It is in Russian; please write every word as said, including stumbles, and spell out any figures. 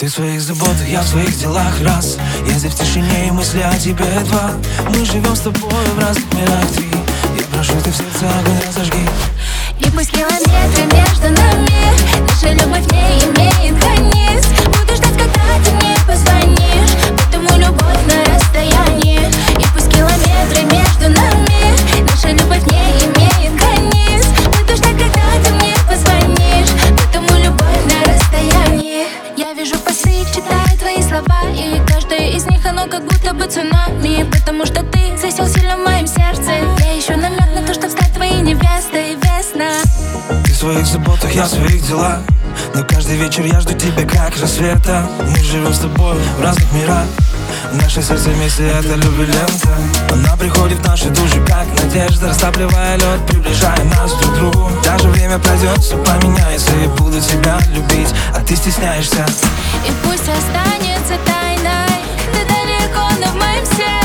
Ты в своих заботах, я в своих делах, раз. Я здесь в тишине и мысли о тебе два. Мы живем с тобой в разных мирах, три. Я прошу, ты в сердце огонь разожги. И пусть километры между нами, наша любовь не имеет границ. Буду ждать, когда ты мне позвонишь, потому любовь на расстоянии. И пусть километры между нами, наша любовь не имеет границ. Буду ждать, когда ты мне позвонишь, потому любовь на расстоянии. Я вижу посты, читаю твои слова, и каждое из них оно как будто бы цунами. Потому что ты засел сильно в моем сердце. Я ищу намек на то, чтоб стать твоей невестой. Весна. Ты в своих заботах, я в своих делах, но каждый вечер я жду тебя как рассвета. Мы живем с тобой в разных мирах. Наше сердце вместе, это любви лента. Она приходит в наши души, как надежда, растапливая лед, приближая нас друг к другу. Даже время пройдет, все поменяется, и буду тебя любить, а ты стесняешься. И пусть останется тайной, ты далеко, но в моем сердце.